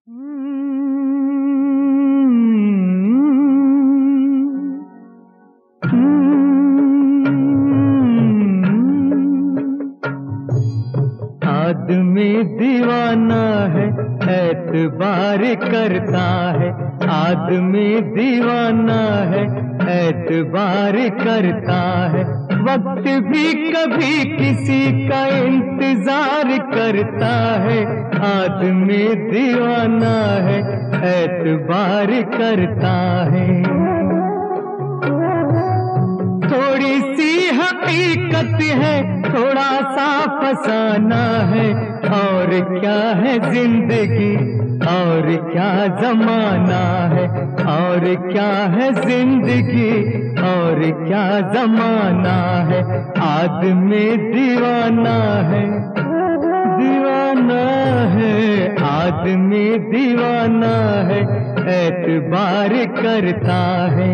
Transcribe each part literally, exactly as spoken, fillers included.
आदमी दीवाना है, एतबार करता है। आदमी दीवाना है, एतबार करता है। वक्त भी कभी किसी का इंतजार करता है। आदमी दीवाना है, एतबार करता है। थोड़ी सी हकीकत है, थोड़ा सा फसाना है। और क्या है जिंदगी, और क्या जमाना है। और क्या है जिंदगी, और क्या जमाना है। आदमी दीवाना है, दीवाना है। आदमी दीवाना है, एतबार करता है।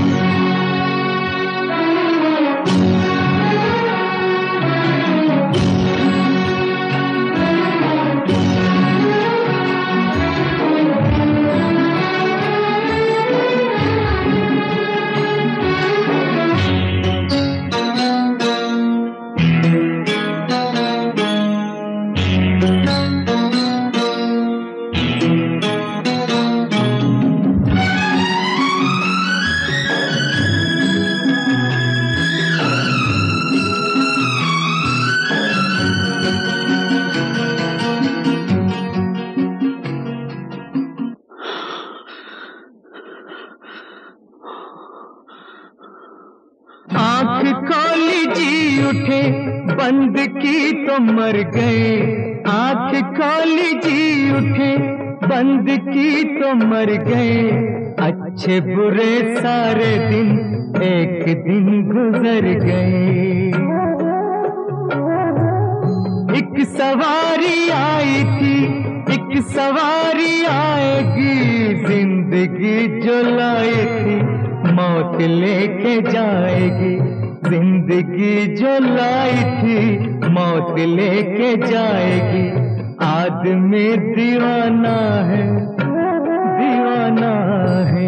आँख खोली जी उठे, बंद की तो मर गए। आँख खोली जी उठे, बंद की तो मर गए। अच्छे बुरे सारे दिन एक दिन गुजर गए। एक सवारी आई थी, एक सवारी आएगी। जिंदगी जो लाई थी, मौत लेके जाएगी। जिंदगी जो लाई थी, मौत लेके जाएगी। आदमी दीवाना है, दीवाना है।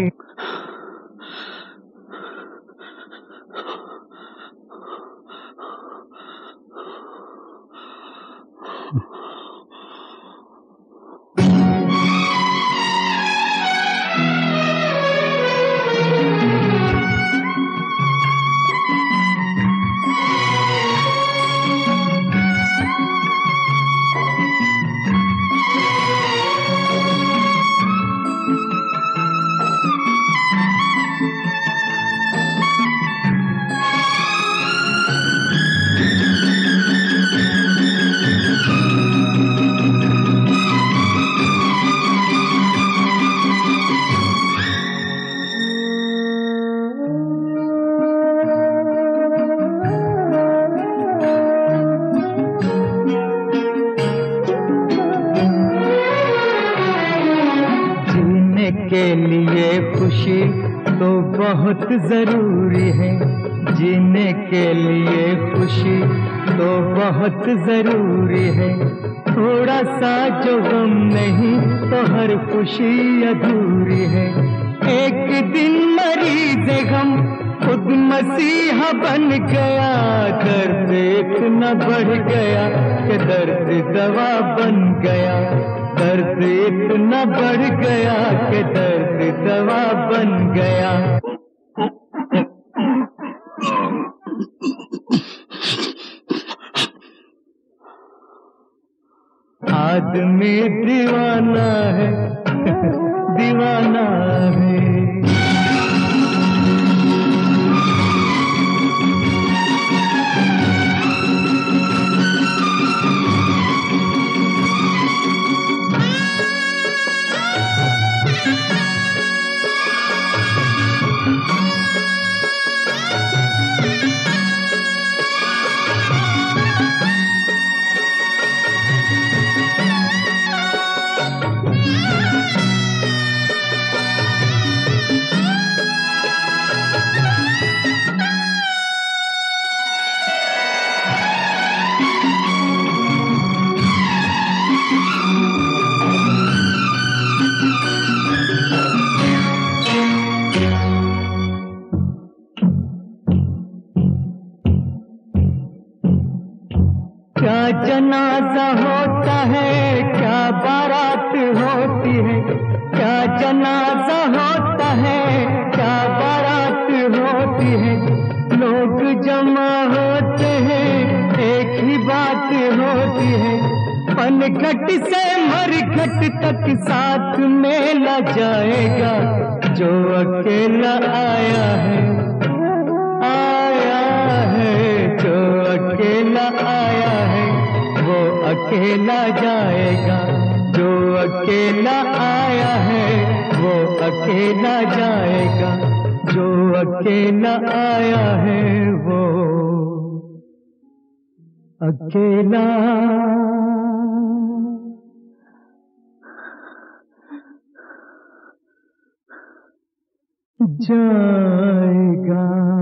के लिए खुशी तो बहुत जरूरी है। जीने के लिए खुशी तो बहुत जरूरी है। थोड़ा सा जो गम नहीं तो हर खुशी अधूरी है। एक दिन मरीज गम खुद मसीहा बन गया। दर्द इतना बढ़ गया कि दर्द दवा बन गया। दर्द इतना बढ़ गया कि दर्द दवा बन गया। आदमी दीवाना है, दीवाना है। जनाजा होता है, क्या बारात होती है, क्या जनाजा होता है, क्या बारात होती है। लोग जमा होते हैं, एक ही बात होती है, पनघट से मरघट तक साथ मेला जाएगा। जो अकेला आया है, आया है, जो अकेला आया है वो अकेला जाएगा। जो अकेला आया है वो अकेला जाएगा। जो अकेला आया है वो अकेला जाएगा।